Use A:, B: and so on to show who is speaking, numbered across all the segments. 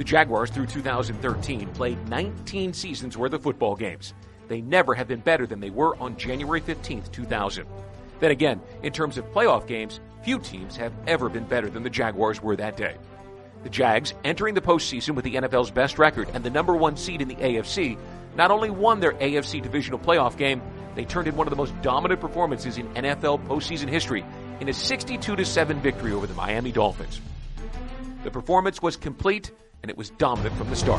A: The Jaguars, through 2013, played 19 seasons worth of football games. They never have been better than they were on January 15th, 2000. Then again, in terms of playoff games, few teams have ever been better than the Jaguars were that day. The Jags, entering the postseason with the NFL's best record and the number one seed in the AFC, not only won their AFC divisional playoff game, they turned in one of the most dominant performances in NFL postseason history in a 62-7 victory over the Miami Dolphins. The performance was complete, and it was dominant from the start.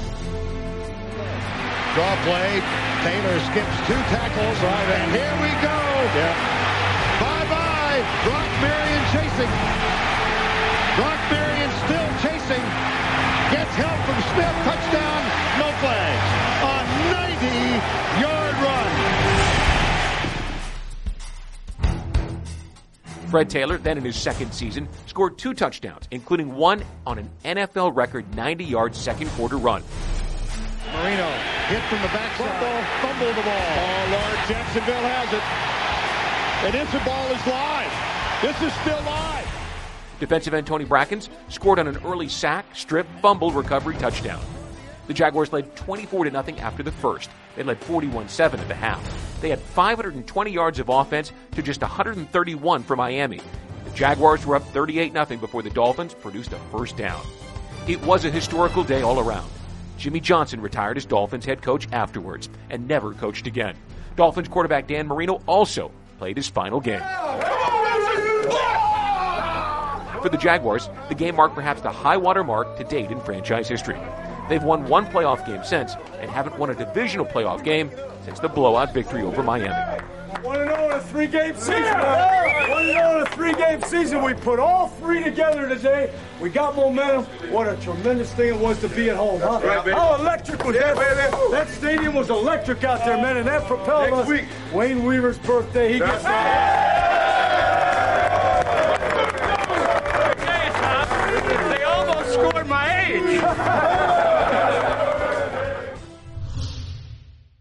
B: Draw play. Taylor skips 2 tackles. Right, and here we go. Yeah. Bye-bye. Brock Marion chasing. Brock Marion still chasing. Gets help from Smith. Touchdown. No flags. A 90-yard run.
A: Fred Taylor, then in his second season, scored 2 touchdowns, including one on an NFL record 90-yard second-quarter run.
B: Marino hit from the backside. Fumble the ball. Oh, Lord, Jacksonville has it. And this ball is live. This is still live.
A: Defensive end Tony Brackens scored on an early sack, strip, fumble, recovery touchdown. The Jaguars led 24-0 after the first. They led 41-7 at the half. They had 520 yards of offense to just 131 for Miami. The Jaguars were up 38-0 before the Dolphins produced a first down. It was a historical day all around. Jimmy Johnson retired as Dolphins head coach afterwards and never coached again. Dolphins quarterback Dan Marino also played his final game. For the Jaguars, the game marked perhaps the high-water mark to date in franchise history. They've won 1 playoff game since and haven't won a divisional playoff game since the blowout victory over Miami.
C: Want to know in a 3-game season? Want to know in a 3-game season? We put all 3 together today. We got momentum. What a tremendous thing it was to be at home, huh? Right, how electric was that? That stadium was electric out there, man, and that propelled us. Wayne Weaver's birthday. He gets